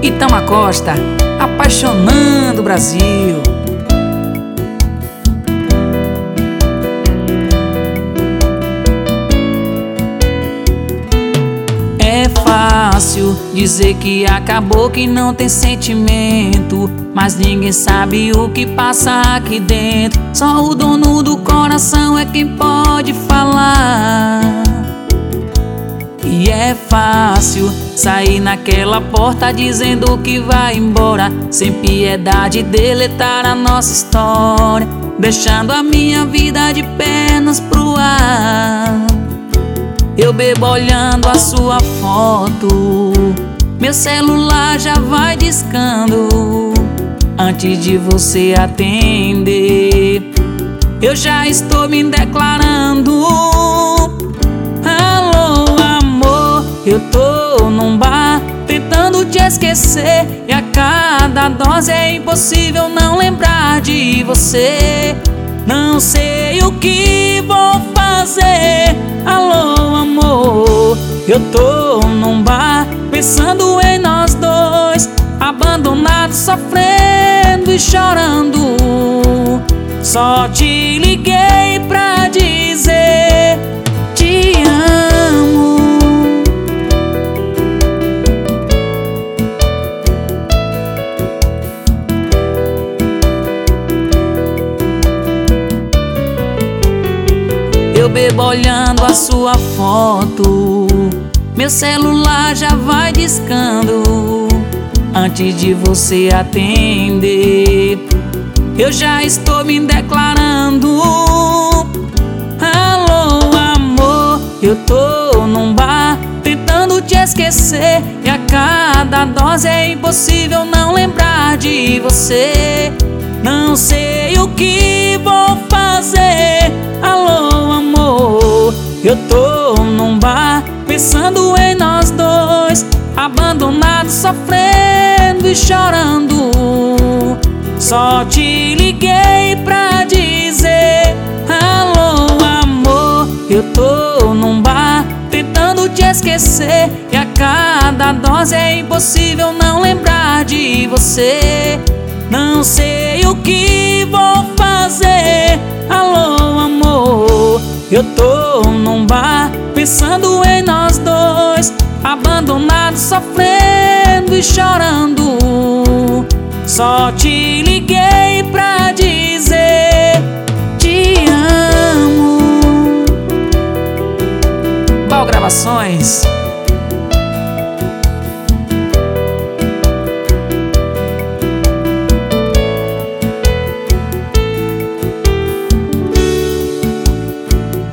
Itama Costa, apaixonando o Brasil. É fácil dizer que acabou, que não tem sentimento, mas ninguém sabe o que passa aqui dentro. Só o dono do coração é quem pode falar. E é fácil sair naquela porta dizendo que vai embora, sem piedade deletar a nossa história, deixando a minha vida de pernas pro ar. Eu bebo olhando a sua foto, meu celular já vai discando. Antes de você atender, eu já estou me declarando. Alô, amor, eu tô num bar tentando te esquecer, e a cada dose é impossível não lembrar de você. Não sei o que vou fazer. Alô, amor, eu tô num bar pensando em nós dois, abandonados, sofrendo e chorando. Só te liguei pra dizer te amo. Eu bebo olhando a sua foto, meu celular já vai discando. Antes de você atender, eu já estou me declarando. Alô, amor, eu tô num bar tentando te esquecer, e a cada dose é impossível não lembrar de você. Não sei o que vou fazer. Alô, amor, eu tô num bar pensando em nós dois, abandonados, sofrendo e chorando. Só te liguei pra dizer alô, amor, eu tô num bar tentando te esquecer, e a cada dose é impossível não lembrar de você. Não sei o que vou fazer. Alô, amor, eu tô num bar pensando em nós dois, abandonados, sofrendo e chorando. Só te liguei pra dizer te amo. Bal Gravações.